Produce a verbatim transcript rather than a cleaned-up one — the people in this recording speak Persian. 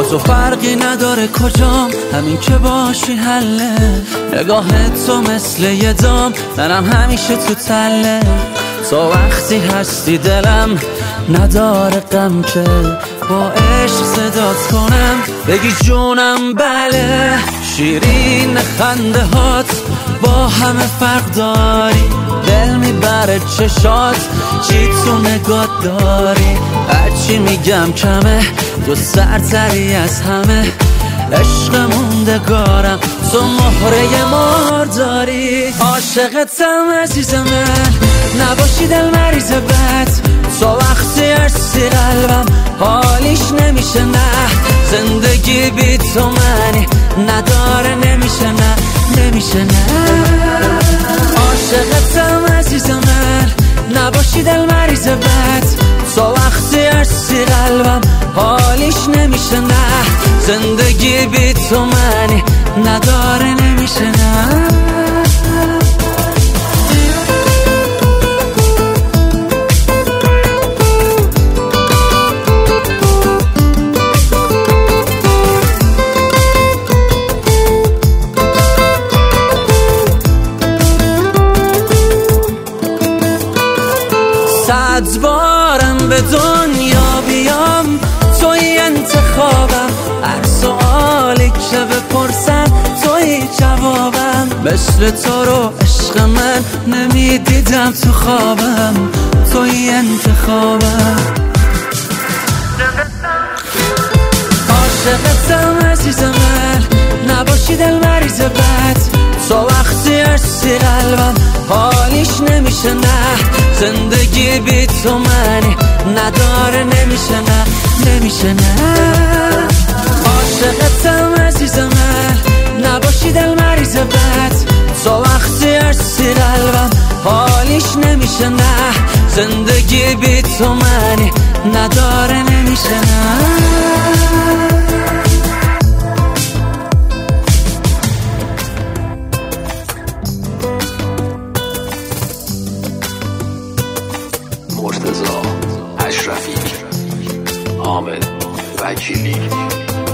تو فرقی نداره کجام، همین که باشی حله. نگاه تو مثل یه دام، منم همیشه تو تله. تو وقتی هستی دلم نداره غم که با عشق صدات کنم بگی جونم بله. شیرین خنده هات با همه فرق داری، دل میبره چشات چی تو نگات داری. هرچی میگم کمه، تو سرتری از همه. عشق موندگارم تو مهره مار داری. عاشقتم عزیز من، نباشی دل مریض بد. تو وقتی هستی قلبم حالیش نمیشه نه. زندگی بی تو منی نداره، نمیشه نه نمیشه نه. عاشقتم عزیز من، نباشی دل مریض بد. تو وقتی هستی قلبم حالیش نمیشه نه. زندگی بی تو منی نداره، نمیشه نه. صد بارم به دنیا بیام توی انتخابم. هر سوالی که بپرسم توی جوابم. مثل تو رو عشق من نمیدیدم تو خوابم، توی انتخابم. عاشقتم عزیز من، نباشی دل مریض بد. تو وقتی هستی قلبم حالیش نمیشه نه. زندگی بی تو منی نداره، نمیشه نه نمیشه نه. عاشقتم عزیز من، نباشی دل مریض بد. تو وقتی هستی قلبم حالیش نمیشه نه. زندگی بی تو منی نداره، نمیشه نه. مرتضی اشرفی، حامد وکیلی.